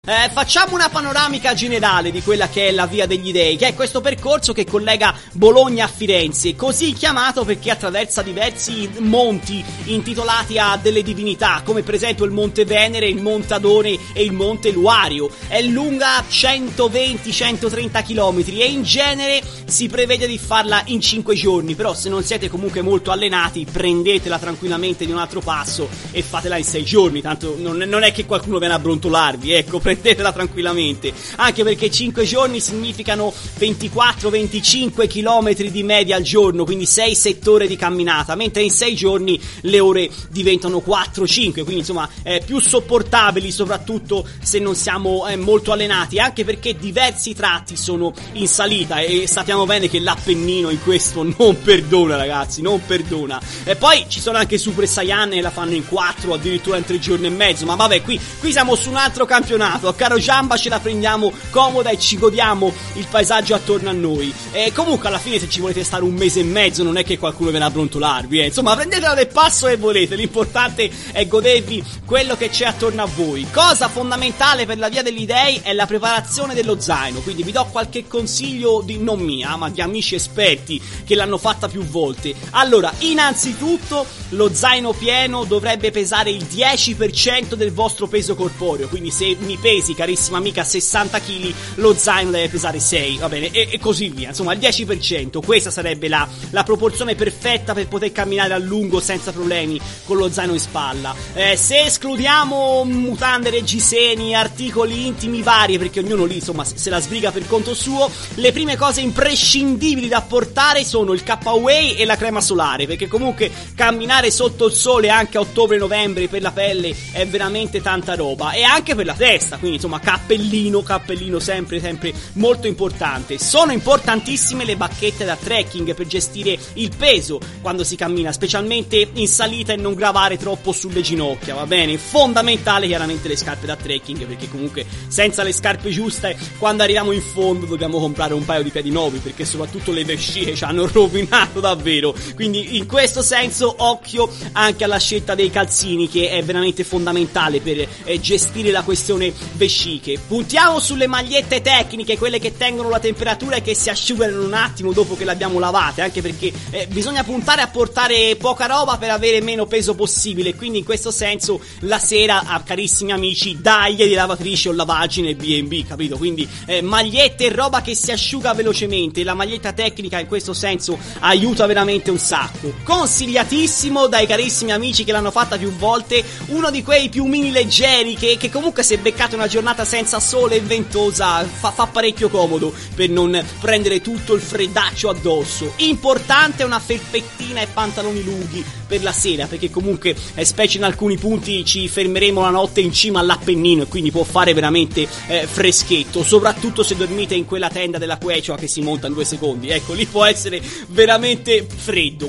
Facciamo una panoramica generale di quella che è la Via degli Dei, che è questo percorso che collega Bologna a Firenze, così chiamato perché attraversa diversi monti intitolati a delle divinità, come per esempio il Monte Venere, il Monte Adone e il Monte Luario. È lunga 120-130 km e in genere si prevede di farla in 5 giorni, però se non siete comunque molto allenati prendetela tranquillamente di un altro passo e fatela in 6 giorni, tanto non è che qualcuno viene a brontolarvi, ecco, prendetela tranquillamente, anche perché 5 giorni significano 24-25 km di media al giorno, quindi 6-7 ore di camminata, mentre in 6 giorni le ore diventano 4-5, quindi insomma più sopportabili, soprattutto se non siamo molto allenati, anche perché diversi tratti sono in salita e sappiamo bene che l'Appennino in questo non perdona, ragazzi, non perdona. E poi ci sono anche Super Saiyan e la fanno in 4, addirittura in 3 giorni e mezzo, ma vabbè, qui siamo su un altro campionato, caro Giamba, ce la prendiamo comoda e ci godiamo il paesaggio attorno a noi. E comunque alla fine, se ci volete stare un mese e mezzo, non è che qualcuno viene a brontolarvi, insomma, prendetela del passo che volete, l'importante è godervi quello che c'è attorno a voi. Cosa fondamentale per la Via degli Dei è la preparazione dello zaino, quindi vi do qualche consiglio non mia, ma di amici esperti che l'hanno fatta più volte. Allora, innanzitutto lo zaino pieno dovrebbe pesare il 10% del vostro peso corporeo, quindi se mi pesi, carissima amica, 60 kg, lo zaino deve pesare 6, va bene, e così via, insomma il 10%, questa sarebbe la proporzione perfetta per poter camminare a lungo senza problemi con lo zaino in spalla. Se escludiamo mutande, reggiseni, articoli intimi vari, perché ognuno lì insomma se la sbriga per conto suo, le prime cose imprescindibili da portare sono il K-Way e la crema solare, perché comunque camminare sotto il sole anche a ottobre-novembre per la pelle è veramente tanta roba, e anche per la testa, quindi insomma cappellino sempre molto importante. Sono importantissime le bacchette da trekking per gestire il peso quando si cammina, specialmente in salita, e non gravare troppo sulle ginocchia, va bene? Fondamentale chiaramente le scarpe da trekking, perché comunque senza le scarpe giuste quando arriviamo in fondo dobbiamo comprare un paio di piedi nuovi, perché soprattutto le vesciche ci hanno rovinato davvero. Quindi in questo senso occhio anche alla scelta dei calzini, che è veramente fondamentale per gestire la questione vesciche. Puntiamo sulle magliette tecniche, quelle che tengono la temperatura e che si asciugano in un attimo dopo che le abbiamo lavate, anche perché bisogna puntare a portare poca roba per avere meno peso possibile, quindi in questo senso la sera, carissimi amici, dagli di lavatrice o lavagine B&B, capito? Quindi magliette e roba che si asciuga velocemente, la maglietta tecnica in questo senso aiuta veramente un sacco. Consigliatissimo dai carissimi amici che l'hanno fatta più volte, uno di quei piumini leggeri che comunque, se beccate una giornata senza sole e ventosa, fa parecchio comodo per non prendere tutto il freddaccio addosso. Importante una felpettina e pantaloni lunghi per la sera, perché comunque specie in alcuni punti ci fermeremo la notte in cima all'Appennino e quindi può fare veramente freschetto, soprattutto se dormite in quella tenda della Quechua che si monta in 2 secondi, ecco, lì può essere veramente freddo.